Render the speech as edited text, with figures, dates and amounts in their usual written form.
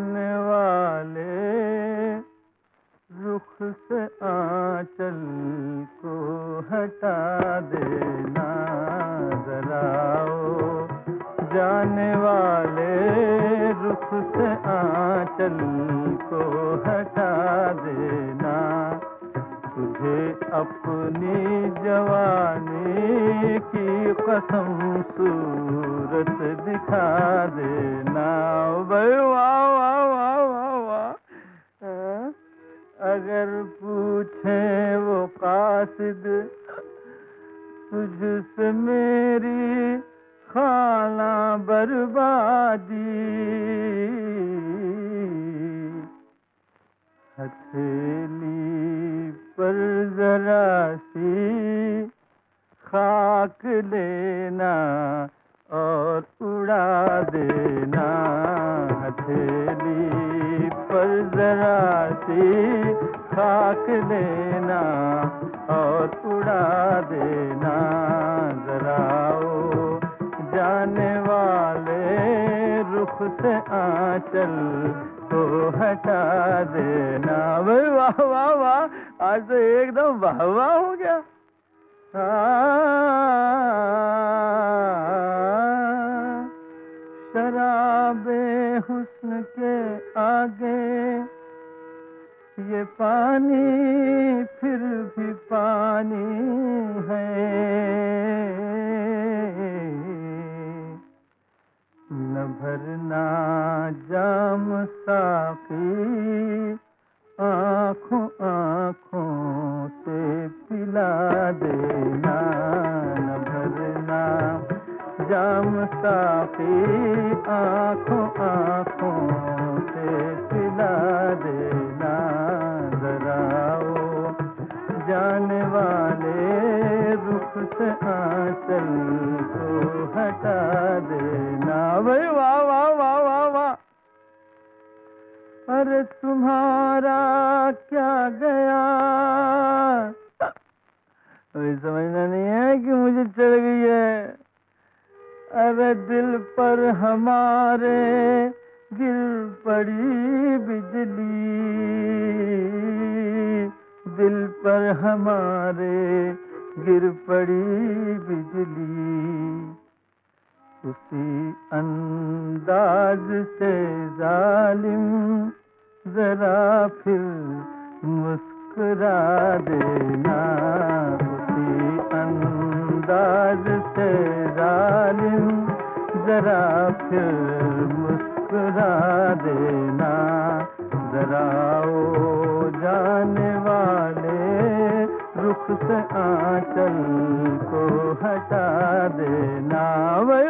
जाने वाले रुख से आंचल को हटा देना जरा ओ जाने वाले रुख से आंचल को हटा देना तुझे अपनी जवानी की कसम सूरत दिखा देना। भाई वाह वाह वाह वाह वाह। अगर पूछे वो कासिद तुझसे मेरी खाना बर्बादी हथेली पर जरा सी खाक लेना और उड़ा देना हथेली पर जरा सी खाक लेना और उड़ा देना जरा ओ जाने वाले रुख से आंचल तो हटा देना। भाई वाह वाह वाह आज तो एकदम वाह वाह हो गया। शराबे हुस्न के आगे ये पानी फिर भी पानी है न भरना जाम साकी आँखों आँखों से पिला देना न भरना जाम साकी आँखों आँखों से पिला देना जरा ओ जाने वाले रुख से आंचल को हटा देना। भाई वाह वाह वाह वाह वाह। अरे तुम्हारा क्या गया अभी समझना नहीं है कि मुझे चढ़ गई है। अरे दिल पर हमारे गिर पड़ी बिजली दिल पर हमारे गिर पड़ी बिजली उसी अंदाज से जालिम जरा फिर मुस्कुरा देना उसी अंदाज से जालिम जरा फिर मुस्कुरा देना जरा ओ जाने वाले रुख से आंचल को हटा देना।